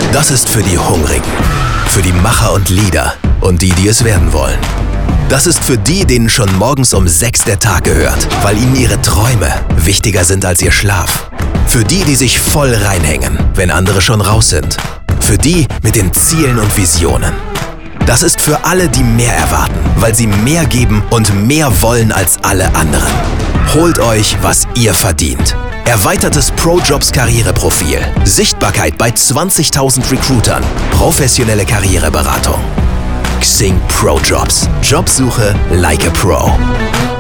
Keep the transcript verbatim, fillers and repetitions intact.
Das ist für die Hungrigen, für die Macher und Leader und die, die es werden wollen. Das ist für die, denen schon morgens um sechs der Tag gehört, weil ihnen ihre Träume wichtiger sind als ihr Schlaf. Für die, die sich voll reinhängen, wenn andere schon raus sind. Für die mit den Zielen und Visionen. Das ist für alle, die mehr erwarten, weil sie mehr geben und mehr wollen als alle anderen. Holt euch, was ihr verdient. Erweitertes ProJobs Karriereprofil. Sichtbarkeit bei zwanzigtausend Recruitern. Professionelle Karriereberatung. Xing ProJobs. Jobsuche like a Pro.